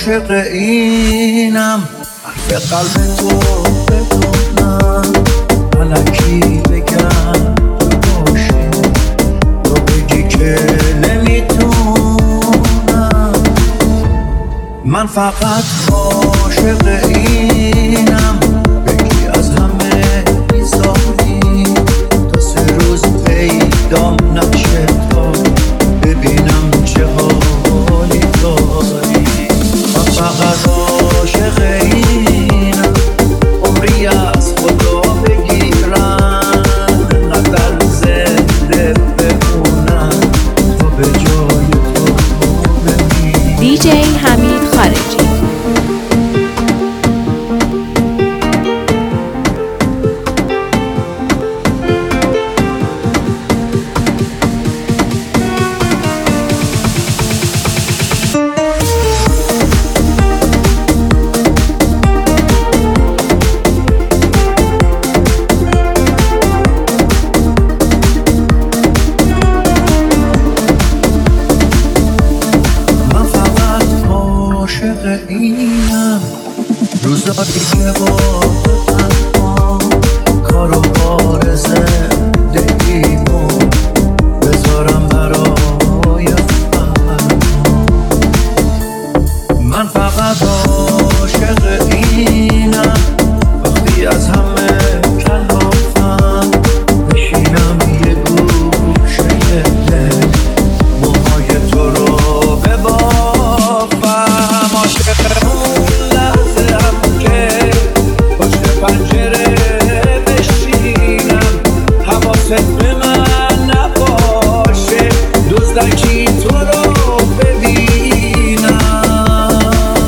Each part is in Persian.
عاشق اینم، حرف قلب تو بدونم، الکی بگم باشی تو بگی که نمیتونم. من فقط عاشق اینم، بگی از همه بیزاری تا 3 روز پیدام نشه تا ببینم چه حالی داری. من فقط عاشق اینم، عمری از خدا بگیرم، انقدر زنده بمونم تا به جای تو بمیرم. DJ حمید خارجی. اینم روزایی که با تنها کار و بار زندگیمو بذارم برای فردا. من فقط عاشق اینم، وقتی از همه کلافم بشینم یه گوشه دل، موهای تو رو ببافم. اون لحظه هم که پشت پنجره بشینم، حواست به من نباشه، دزدکی تو رو ببینم.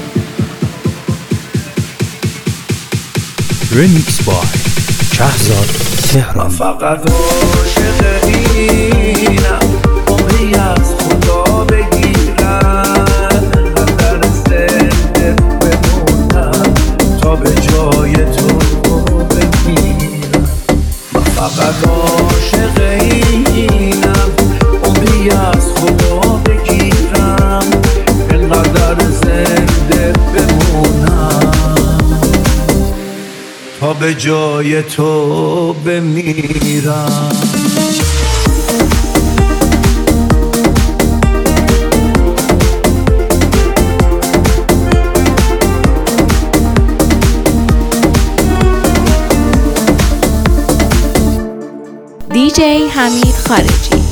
ریمیکس بای شهرزاد تهرانی. من فقط عاشق اینم، عمری از خدا بگیرم، انقدر زنده بمونم تا به جای تو بمیرم. من فقط عاشق اینم، عمری از خدا بگیرم، انقدر زنده بمونم تا به جای تو بمیرم. DJ حمید خارجی.